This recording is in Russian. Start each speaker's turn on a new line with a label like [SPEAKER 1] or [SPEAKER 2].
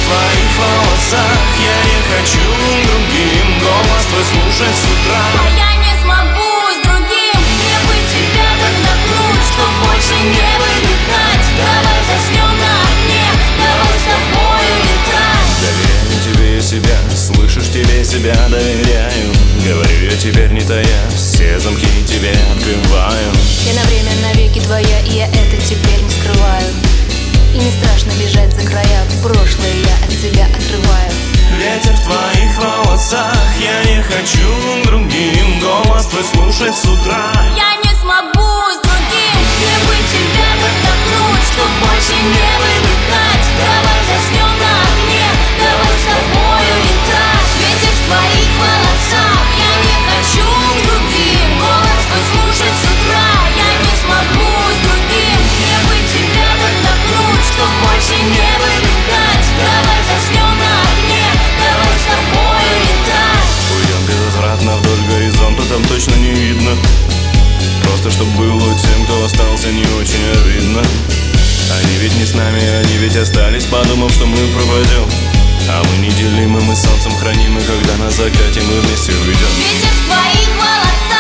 [SPEAKER 1] твоих волосах. Я не хочу другим голос твой слушать с утра.
[SPEAKER 2] А я не смогу с другим, мне бы тебя так нагнуть, чтоб больше не вылетать. Давай заснем на окне, давай с тобою летать.
[SPEAKER 1] Доверяю тебе себя, слышишь, тебе себя доверяю. Говорю я теперь не тая, все замки тебе открываю.
[SPEAKER 2] Я на время навеки твоя, и я это теперь не скрываю. И не страшно бежать за края, прошлое я от себя отрываю.
[SPEAKER 1] Ветер в твоих волосах, я не хочу другим голос твой слушать с утра.
[SPEAKER 2] Я не смогу с другим, мне бы тебя так нагнуть, чтоб больше не вылетать. Давай заснем на окне, давай с тобою летать. Ветер в твоих волосах, я не хочу другим голос твой слушать с утра. Я не смогу с другим, мне бы тебя так нагнуть, чтоб больше не вылетать. Давай заснем на окне, давай с тобою летать.
[SPEAKER 1] Уйдем безвозвратно вдоль горизонта, там точно не видно. Просто чтоб было тем, кто остался, не очень обидно. Они ведь не с нами, они ведь остались, подумав, что мы пропадем. А мы неделимы, мы солнцем хранимы, когда на закате мы вместе уйдем.
[SPEAKER 2] Ветер в твоих волосах.